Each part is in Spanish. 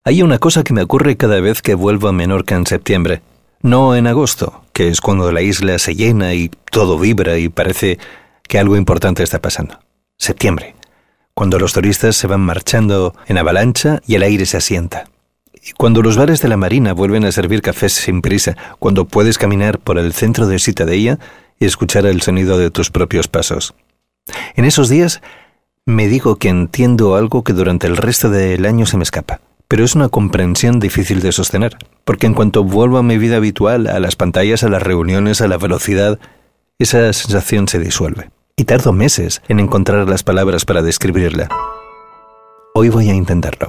Hay una cosa que me ocurre cada vez que vuelvo a Menorca en septiembre. No en agosto, que es cuando la isla se llena y todo vibra y parece que algo importante está pasando. Septiembre, cuando los turistas se van marchando en avalancha y el aire se asienta. Y cuando los bares de la marina vuelven a servir cafés sin prisa, cuando puedes caminar por el centro de Ciutadella y escuchar el sonido de tus propios pasos. En esos días me digo que entiendo algo que durante el resto del año se me escapa. Pero es una comprensión difícil de sostener, porque en cuanto vuelvo a mi vida habitual, a las pantallas, a las reuniones, a la velocidad, esa sensación se disuelve. Y tardo meses en encontrar las palabras para describirla. Hoy voy a intentarlo.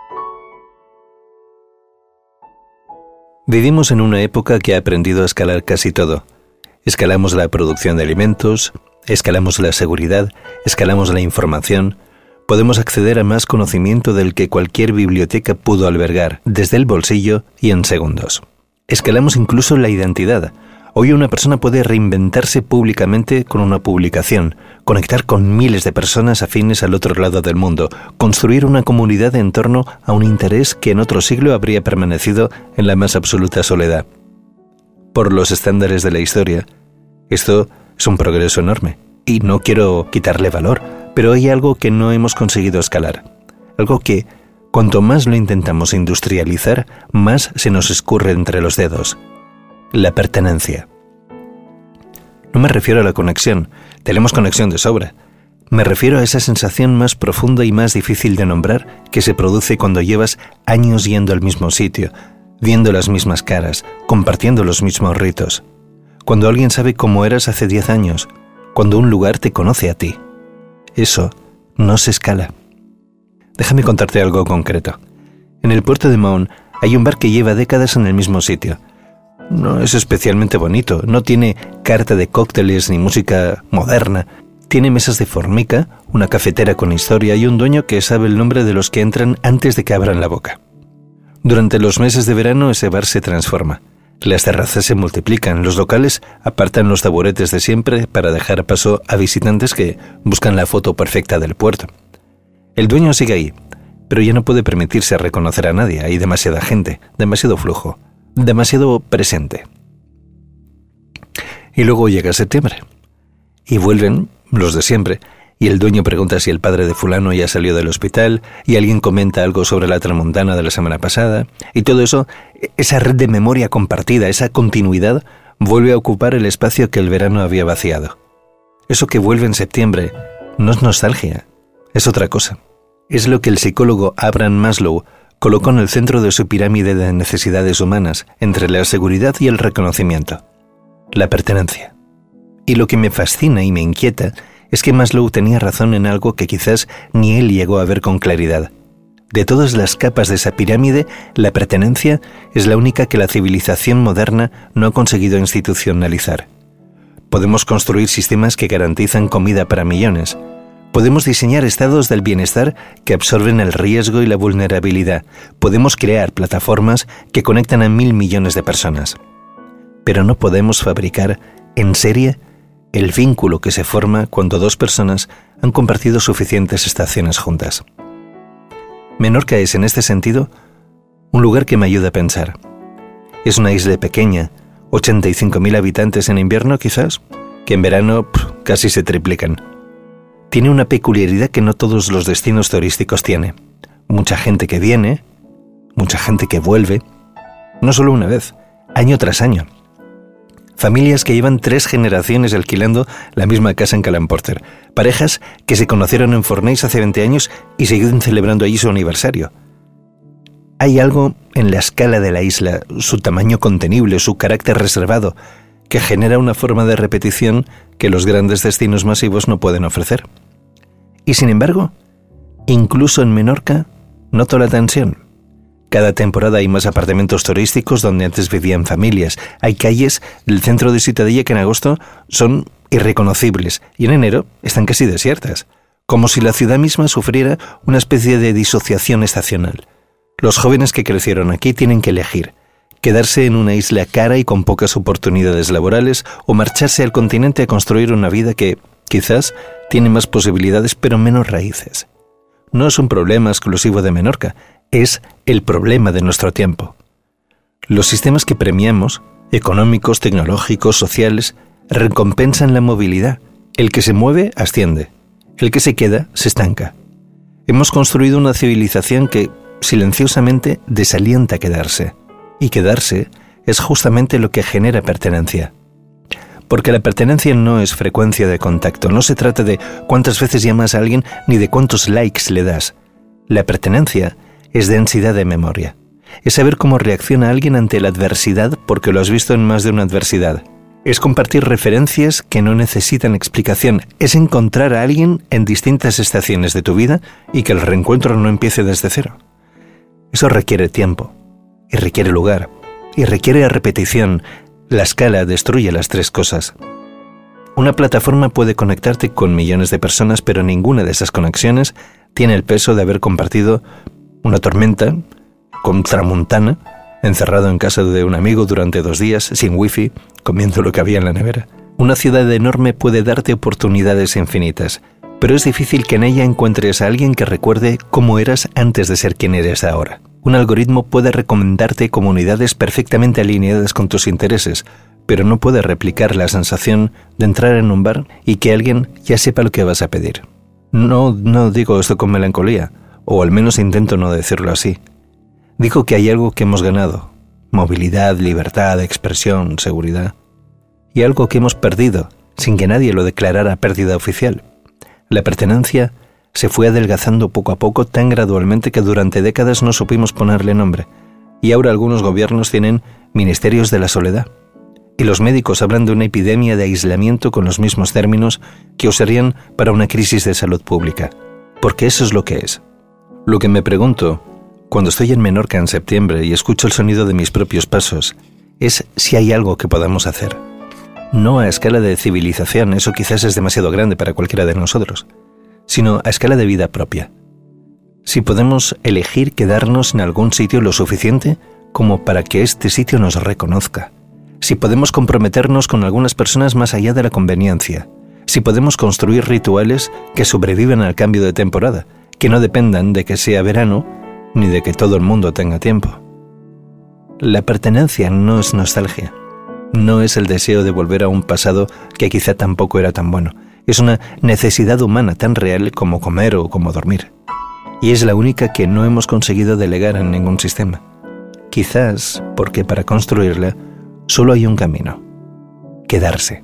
Vivimos en una época que ha aprendido a escalar casi todo. Escalamos la producción de alimentos, escalamos la seguridad, escalamos la información. Podemos acceder a más conocimiento del que cualquier biblioteca pudo albergar, desde el bolsillo y en segundos. Escalamos incluso la identidad. Hoy una persona puede reinventarse públicamente con una publicación, conectar con miles de personas afines al otro lado del mundo, construir una comunidad en torno a un interés que en otro siglo habría permanecido en la más absoluta soledad. Por los estándares de la historia, esto es un progreso enorme, y no quiero quitarle valor, pero hay algo que no hemos conseguido escalar. Algo que, cuanto más lo intentamos industrializar, más se nos escurre entre los dedos. La pertenencia. No me refiero a la conexión. Tenemos conexión de sobra. Me refiero a esa sensación más profunda y más difícil de nombrar que se produce cuando llevas años yendo al mismo sitio, viendo las mismas caras, compartiendo los mismos ritos. Cuando alguien sabe cómo eras hace 10 años. Cuando un lugar te conoce a ti. Eso no se escala. Déjame contarte algo concreto. En el puerto de Mahón hay un bar que lleva décadas en el mismo sitio. No es especialmente bonito, no tiene carta de cócteles ni música moderna. Tiene mesas de formica, una cafetera con historia y un dueño que sabe el nombre de los que entran antes de que abran la boca. Durante los meses de verano ese bar se transforma. Las terrazas se multiplican, los locales apartan los taburetes de siempre para dejar paso a visitantes que buscan la foto perfecta del puerto. El dueño sigue ahí, pero ya no puede permitirse reconocer a nadie. Hay demasiada gente, demasiado flujo, demasiado presente. Y luego llega septiembre, y vuelven los de siempre, y el dueño pregunta si el padre de fulano ya salió del hospital, y alguien comenta algo sobre la tramontana de la semana pasada, y todo eso, esa red de memoria compartida, esa continuidad, vuelve a ocupar el espacio que el verano había vaciado. Eso que vuelve en septiembre no es nostalgia, es otra cosa. Es lo que el psicólogo Abraham Maslow colocó en el centro de su pirámide de necesidades humanas, entre la seguridad y el reconocimiento: la pertenencia. Y lo que me fascina y me inquieta es que Maslow tenía razón en algo que quizás ni él llegó a ver con claridad. De todas las capas de esa pirámide, la pertenencia es la única que la civilización moderna no ha conseguido institucionalizar. Podemos construir sistemas que garantizan comida para millones. Podemos diseñar estados del bienestar que absorben el riesgo y la vulnerabilidad. Podemos crear plataformas que conectan a 1.000 millones de personas. Pero no podemos fabricar, en serie, el vínculo que se forma cuando dos personas han compartido suficientes estaciones juntas. Menorca es, en este sentido, un lugar que me ayuda a pensar. Es una isla pequeña, 85.000 habitantes en invierno quizás, que en verano casi se triplican. Tiene una peculiaridad que no todos los destinos turísticos tienen. Mucha gente que viene, mucha gente que vuelve, no solo una vez, año tras año. Familias que llevan 3 generaciones alquilando la misma casa en Calamporter. Parejas que se conocieron en Fornells hace 20 años y siguen celebrando allí su aniversario. Hay algo en la escala de la isla, su tamaño contenible, su carácter reservado, que genera una forma de repetición que los grandes destinos masivos no pueden ofrecer. Y sin embargo, incluso en Menorca, noto la tensión. Cada temporada hay más apartamentos turísticos donde antes vivían familias. Hay calles del centro de Ciutadella que en agosto son irreconocibles y en enero están casi desiertas, como si la ciudad misma sufriera una especie de disociación estacional. Los jóvenes que crecieron aquí tienen que elegir: quedarse en una isla cara y con pocas oportunidades laborales o marcharse al continente a construir una vida que, quizás, tiene más posibilidades pero menos raíces. no es un problema exclusivo de Menorca, es el problema de nuestro tiempo. Los sistemas que premiamos, económicos, tecnológicos, sociales, recompensan la movilidad. El que se mueve asciende, el que se queda se estanca. Hemos construido una civilización que silenciosamente desalienta quedarse, y quedarse es justamente lo que genera pertenencia. Porque la pertenencia no es frecuencia de contacto, no se trata de cuántas veces llamas a alguien ni de cuántos likes le das. La pertenencia es densidad de memoria. Es saber cómo reacciona alguien ante la adversidad porque lo has visto en más de una adversidad. Es compartir referencias que no necesitan explicación. Es encontrar a alguien en distintas estaciones de tu vida y que el reencuentro no empiece desde cero. Eso requiere tiempo, y requiere lugar, y requiere repetición. La escala destruye las tres cosas. Una plataforma puede conectarte con millones de personas, pero ninguna de esas conexiones tiene el peso de haber compartido una tormenta con tramuntana, encerrado en casa de un amigo durante 2 días, sin wifi, comiendo lo que había en la nevera. Una ciudad enorme puede darte oportunidades infinitas, pero es difícil que en ella encuentres a alguien que recuerde cómo eras antes de ser quien eres ahora. Un algoritmo puede recomendarte comunidades perfectamente alineadas con tus intereses, pero no puede replicar la sensación de entrar en un bar y que alguien ya sepa lo que vas a pedir. No digo esto con melancolía, o al menos intento no decirlo así. Digo que hay algo que hemos ganado: movilidad, libertad, expresión, seguridad. Y algo que hemos perdido, sin que nadie lo declarara pérdida oficial. La pertenencia se fue adelgazando poco a poco tan gradualmente que durante décadas no supimos ponerle nombre. Y ahora algunos gobiernos tienen ministerios de la soledad. Y los médicos hablan de una epidemia de aislamiento con los mismos términos que usarían para una crisis de salud pública. Porque eso es lo que es. Lo que me pregunto, cuando estoy en Menorca en septiembre y escucho el sonido de mis propios pasos, es si hay algo que podamos hacer. No a escala de civilización, eso quizás es demasiado grande para cualquiera de nosotros, sino a escala de vida propia. Si podemos elegir quedarnos en algún sitio lo suficiente como para que este sitio nos reconozca. Si podemos comprometernos con algunas personas más allá de la conveniencia. Si podemos construir rituales que sobrevivan al cambio de temporada, que no dependan de que sea verano ni de que todo el mundo tenga tiempo. La pertenencia no es nostalgia. No es el deseo de volver a un pasado que quizá tampoco era tan bueno. Es una necesidad humana tan real como comer o como dormir. Y es la única que no hemos conseguido delegar en ningún sistema. Quizás porque para construirla solo hay un camino: quedarse.